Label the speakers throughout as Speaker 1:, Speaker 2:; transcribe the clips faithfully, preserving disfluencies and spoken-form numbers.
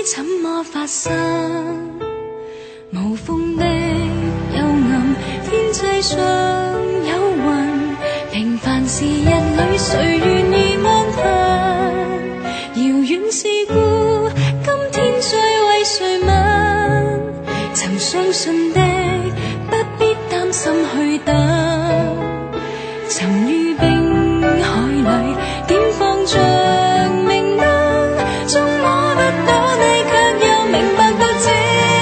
Speaker 1: 怎麼發生？無風的幽暗，天際上有雲，平凡時日裏誰願意安分？遙遠事故，今天再為誰問？曾相信的不必擔心去等，曾於冰海裏點放着明燈，縱摸不到你卻又明白到接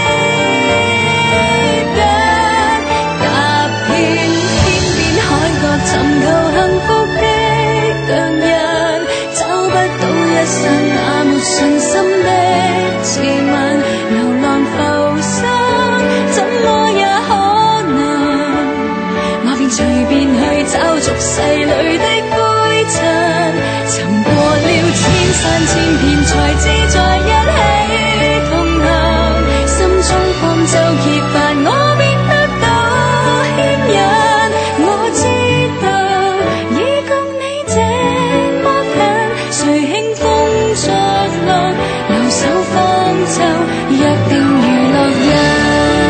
Speaker 1: 近，踏遍天邊海角尋求幸福的腳印，找不到一生那沒信心的自問，流浪浮生怎麼也可能，我便隨便去找俗世裏的灰塵，尋過了千山千遍才知在一起同行，心中方舟揭發我便得到牽引，我知道已共你這麼近，誰興風作浪，留守方舟約定娛樂人。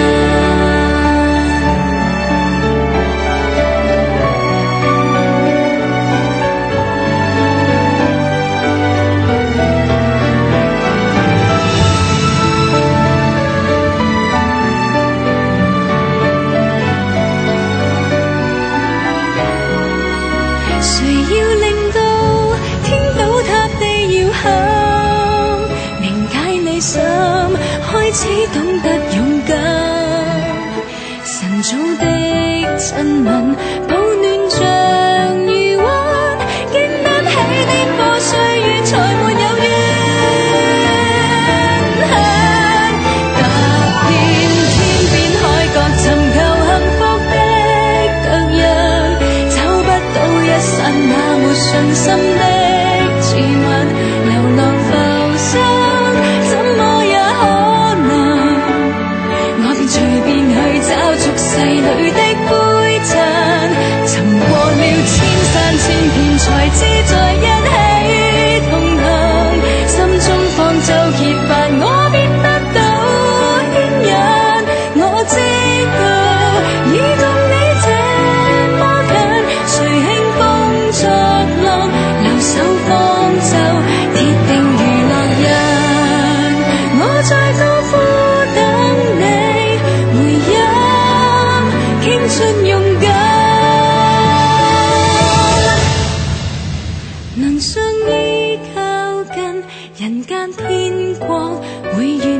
Speaker 1: 開始懂得勇敢，晨早的親吻保暖像餘溫，經得起顛簸歲月才沒有怨恨，踏遍天邊海角尋求幸福的腳印，找不到一剎那沒信心的自問，流浪浮生隨便去找俗世裏的灰塵，尋過了千山千遍才知在一起同行，心中方舟揭發我便得到牽引，我知道已共你這麼近，誰興風作浪，留守方舟鐵定娛樂人，我在高呼等你傾盡勇敢，能相依靠近，人間天光會遠。